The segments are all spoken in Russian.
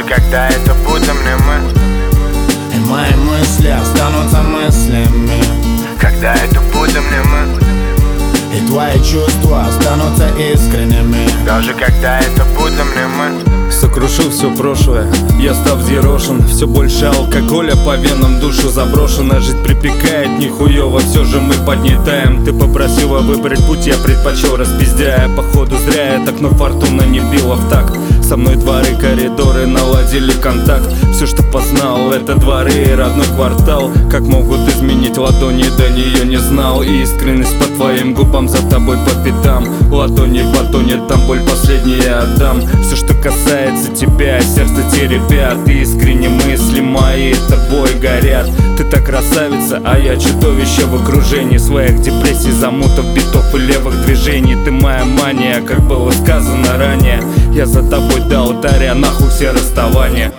когда это будем не мы. И мои мысли останутся мыслями, когда это будем не мы. и твои чувства останутся искренними, даже когда это будем не мы. Сокрушил все прошлое, я став взъерошен. Все больше алкоголя по венам, душу заброшена. Жить припекает нихуево, все же мы поднятаем. Ты попросила выбрать путь, я предпочел распиздяя. Походу зря я так, но фортуна не била в такт. Со мной дворы, коридоры наладили контакт. Все, что познал, это дворы и родной квартал. Как могут изменить ладони, до нее не знал. И искренность по твоим губам, за тобой по пятам. Ладони потонет, там боль последняя отдам. Все, что касается тебя, сердце теребят. И искренне мысли мои тобой горят. Ты так красавица, а я чудовище в окружении своих депрессий, замутов, битов и левых движений. Ты моя мания, как было сказано ранее. Я за тобой до алтаря, нахуй все расставания.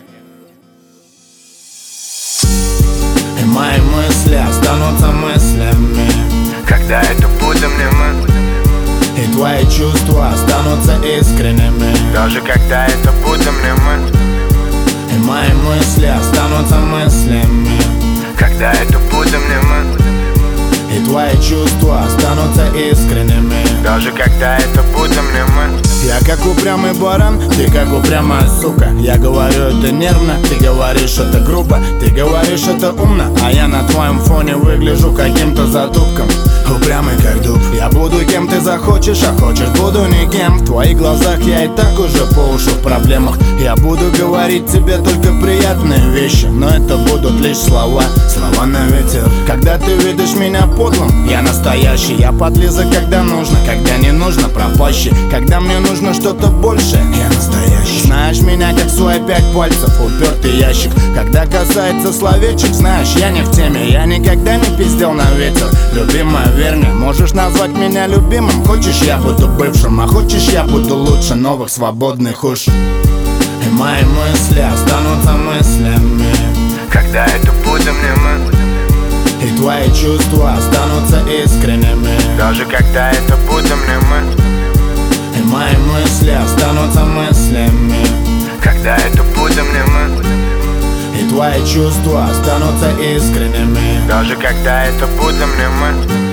и мои мысли останутся мыслями, когда это будем не мы. и твои чувства останутся искренними, даже когда это будем не мы. и мои мысли останутся мыслями, когда это будем не мы. и твои чувства останутся искренними, даже когда это будем не мы. Я как упрямый баран, ты как упрямая сука. Я говорю это нервно, ты говоришь это грубо. Ты говоришь это умно, а я на твоем фоне выгляжу каким-то затупком. Упрямый как дуб, я буду кем ты захочешь, а хочешь буду никем. В твоих глазах я и так уже по уши в проблемах. Я буду говорить тебе только приятные вещи, но это будут лишь слова, слова на ветер. Когда ты видишь меня подлым, я настоящий. Я подлиза, когда нужно, когда не нужно, пропащий. Когда мне нужно что-то большее, я настоящий. Знаешь меня как свои 5 пальцев, упертый ящик. Когда касается словечек, знаешь, я не в теме. Я никогда не пиздел на ветер, любимая, верь мне. Можешь назвать меня любимым, хочешь я буду бывшим, а хочешь я буду лучше новых свободных уж. И мои мысли останутся мыслями, когда это будем не мы. и твои чувства останутся искренними, даже когда это будем не мы. и мои мысли останутся мыслями, когда это будем не мы. и твои чувства останутся искренними, даже когда это будем не мы.